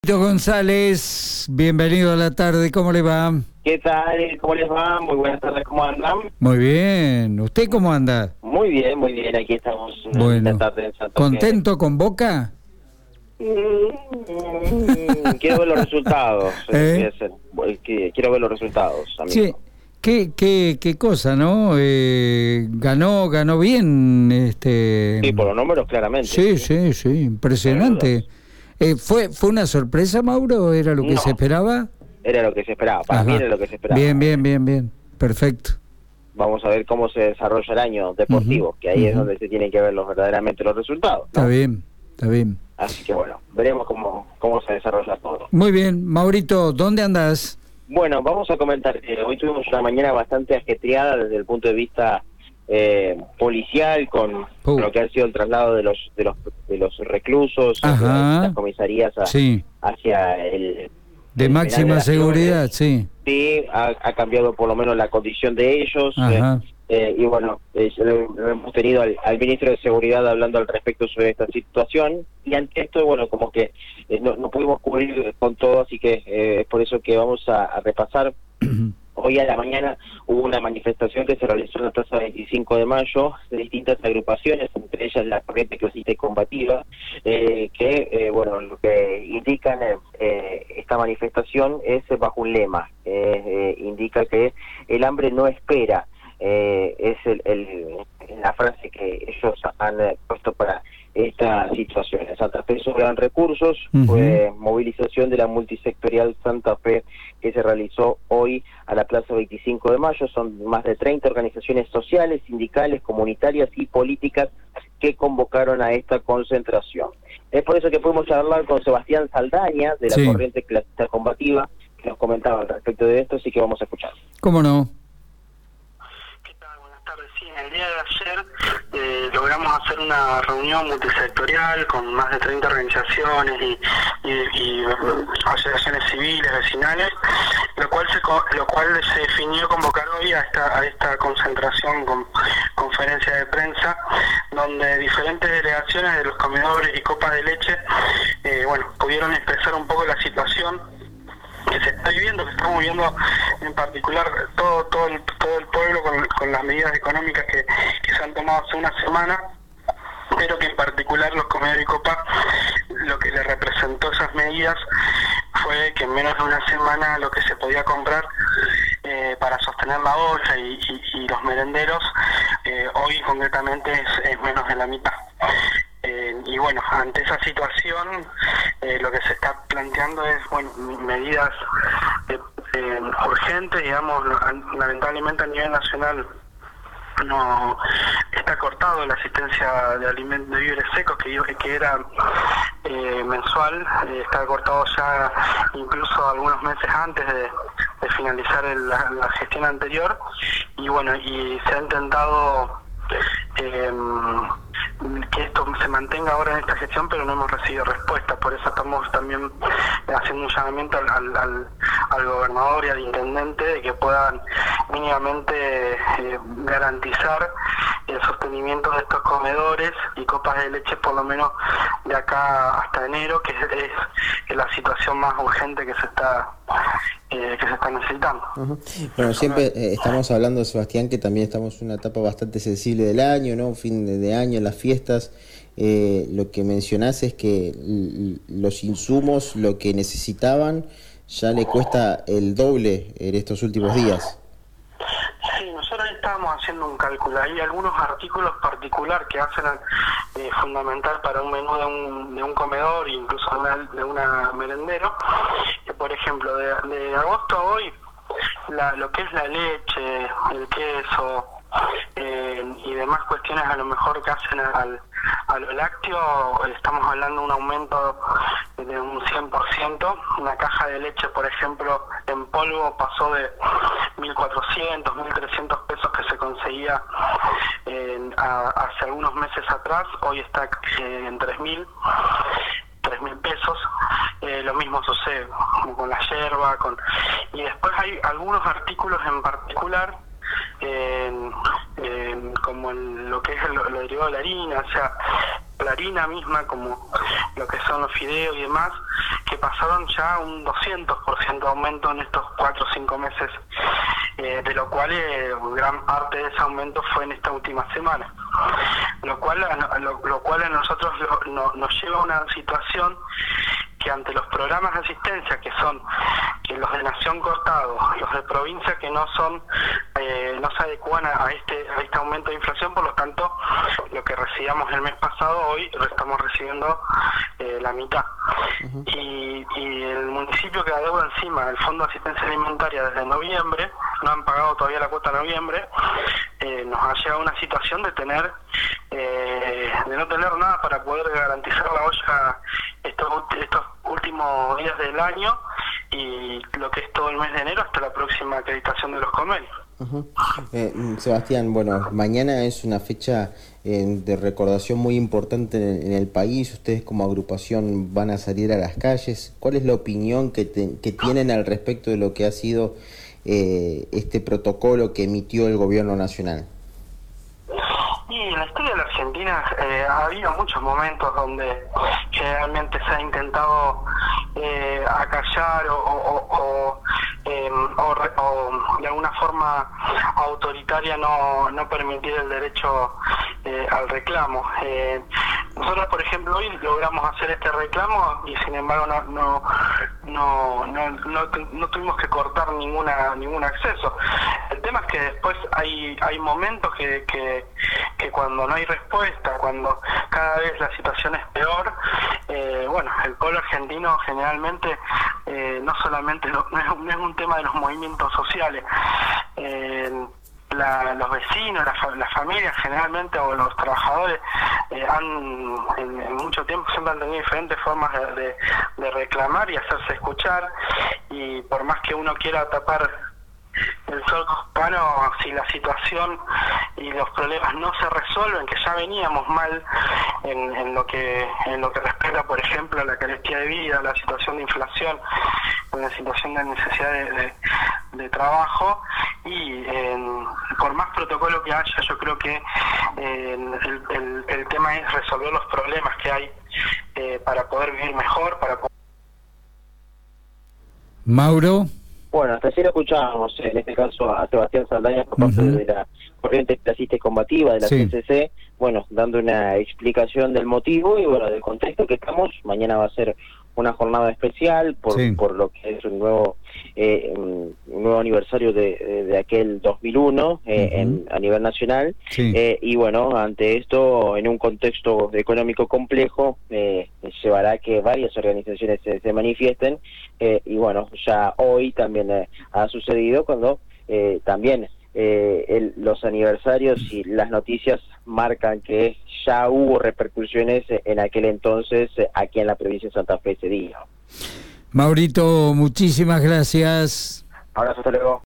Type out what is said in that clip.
González, bienvenido a la tarde, ¿cómo le va? ¿Qué tal? ¿Cómo les va? Muy buenas tardes, ¿cómo andan? Muy bien, ¿usted cómo anda? Muy bien, aquí estamos Bueno, en la tarde en Santa Fe. ¿Contento con Boca? Quiero ver los resultados. Quiero ver los resultados, amigo. Sí, qué cosa, ¿no? Ganó bien, Sí, por los números, claramente. Sí, impresionante. ¿Fue una sorpresa, Mauro? ¿Era lo que se esperaba? Era lo que se esperaba, para mí era lo que se esperaba. Bien, perfecto. Vamos a ver cómo se desarrolla el año deportivo, que ahí es donde se tienen que ver verdaderamente los resultados, ¿no? Está bien. Así que bueno, veremos cómo se desarrolla todo. Muy bien, Maurito, ¿dónde andás? Bueno, vamos a comentar que hoy tuvimos una mañana bastante ajetreada desde el punto de vista policial, con lo que ha sido el traslado de los reclusos de las comisarías hacia el de máxima seguridad, sí. Sí, ha cambiado por lo menos la condición de ellos. Y bueno, hemos tenido al ministro de Seguridad hablando al respecto sobre esta situación, y ante esto, bueno, como que no pudimos cubrir con todo, así que es por eso que vamos a repasar. Hoy a la mañana hubo una manifestación que se realizó en la Plaza 25 de Mayo de distintas agrupaciones, entre ellas la Corriente Clasista y Combativa, bueno, lo que indican esta manifestación es bajo un lema, indica que el hambre no espera. Es la frase que ellos han puesto para esta situación. En Santa Fe sobran recursos, fue movilización de la multisectorial Santa Fe que se realizó hoy a la Plaza 25 de Mayo. Son más de 30 organizaciones sociales, sindicales, comunitarias y políticas que convocaron a esta concentración. Es por eso que pudimos charlar con Sebastián Saldaña, de la Corriente Clasista Combativa, que nos comentaba al respecto de esto, así que vamos a escuchar. ¿Cómo no? Sí, el día de ayer logramos hacer una reunión multisectorial con más de 30 organizaciones y asociaciones civiles, vecinales, lo cual se definió convocar hoy a esta concentración con conferencia de prensa, donde diferentes delegaciones de los comedores y copas de leche pudieron expresar un poco la situación que se está viviendo, que estamos viviendo en particular todo el pueblo con las medidas económicas que se han tomado hace una semana, pero que en particular los comedores y copas, lo que le representó esas medidas fue que en menos de una semana lo que se podía comprar para sostener la olla y los merenderos, hoy concretamente es menos de la mitad. Y bueno, ante esa situación lo que se está planteando es medidas urgentes, digamos. Lamentablemente a nivel nacional no está cortado la asistencia de alimentos, de víveres secos, que era mensual, está cortado ya incluso algunos meses antes de finalizar la gestión anterior, y bueno, y se ha intentado que esto se mantenga ahora en esta gestión, pero no hemos recibido respuesta. Por eso estamos también haciendo un llamamiento al gobernador y al intendente de que puedan mínimamente garantizar el sostenimiento de estos comedores y copas de leche, por lo menos de acá hasta enero, que es la situación más urgente que se está necesitando. Bueno, siempre estamos hablando, Sebastián, que también estamos en una etapa bastante sensible del año, ¿no? Fin de año, las fiestas. Lo que mencionás es que los insumos, lo que necesitaban, ya le cuesta el doble en estos últimos días. Sí, nosotros estábamos haciendo un cálculo. Hay algunos artículos particular que hacen fundamental para un menú de un comedor, incluso de una merendero. Por ejemplo, de agosto a hoy, lo que es la leche, el queso y demás cuestiones a lo mejor que hacen a lo lácteo, estamos hablando de un aumento de un 100%. Una caja de leche, por ejemplo, en polvo pasó de 1.400, 1.300 pesos que se conseguía hace algunos meses atrás, hoy está en 3.000 pesos. Lo mismo sucede con la yerba, y después hay algunos artículos en particular como lo que es lo derivado de la harina, o sea, la harina misma, como lo que son los fideos y demás, que pasaron ya un 200% de aumento en estos 4 o 5 meses, de lo cual gran parte de ese aumento fue en esta última semana, lo cual a nosotros nos lleva a una situación que ante los programas de asistencia, que son los de Nación cortados, los de provincia que no se adecúan a este aumento de inflación, por lo tanto lo que recibíamos el mes pasado, hoy lo estamos recibiendo la mitad. Uh-huh. Y el municipio que adeuda encima el Fondo de Asistencia Alimentaria desde noviembre, no han pagado todavía la cuota de noviembre, nos ha llegado a una situación de no tener nada para poder garantizar la olla estos últimos días del año y lo que es todo el mes de enero hasta la próxima acreditación de los convenios. Uh-huh. Sebastián, bueno, mañana es una fecha de recordación muy importante en el país. Ustedes como agrupación van a salir a las calles. ¿Cuál es la opinión que tienen al respecto de lo que ha sido este protocolo que emitió el gobierno nacional? Y en la historia de la Argentina ha habido muchos momentos donde generalmente se ha intentado acallar o de alguna forma autoritaria no permitir el derecho al reclamo. Nosotros, por ejemplo, hoy logramos hacer este reclamo y sin embargo no tuvimos que cortar ningún acceso. El tema es que después hay momentos que cuando no hay respuesta, cuando cada vez la situación es peor, el pueblo argentino generalmente no solamente no es un tema de los movimientos sociales. Los vecinos, las familias generalmente o los trabajadores en mucho tiempo siempre han tenido diferentes formas de reclamar y hacerse escuchar, y por más que uno quiera tapar el sol con mano, si la situación y los problemas no se resuelven, que ya veníamos mal en lo que respecta, por ejemplo, a la carestía de vida, la situación de inflación, la situación de necesidad de trabajo, y por más protocolo que haya, yo creo que el tema es resolver los problemas que hay para poder vivir mejor, Mauro. Bueno, hasta ayer escuchábamos en este caso a Sebastián Saldaña por parte de la Corriente Clasista y Combativa de la CCC, dando una explicación del motivo y del contexto que estamos. Mañana va a ser una jornada especial por lo que es un nuevo aniversario de aquel 2001 a nivel nacional. Y ante esto, en un contexto económico complejo, llevará a que varias organizaciones se manifiesten, y ya hoy también ha sucedido cuando también los aniversarios y las noticias marcan que ya hubo repercusiones en aquel entonces aquí en la provincia de Santa Fe ese día. Maurito, muchísimas gracias. Abrazo, hasta luego.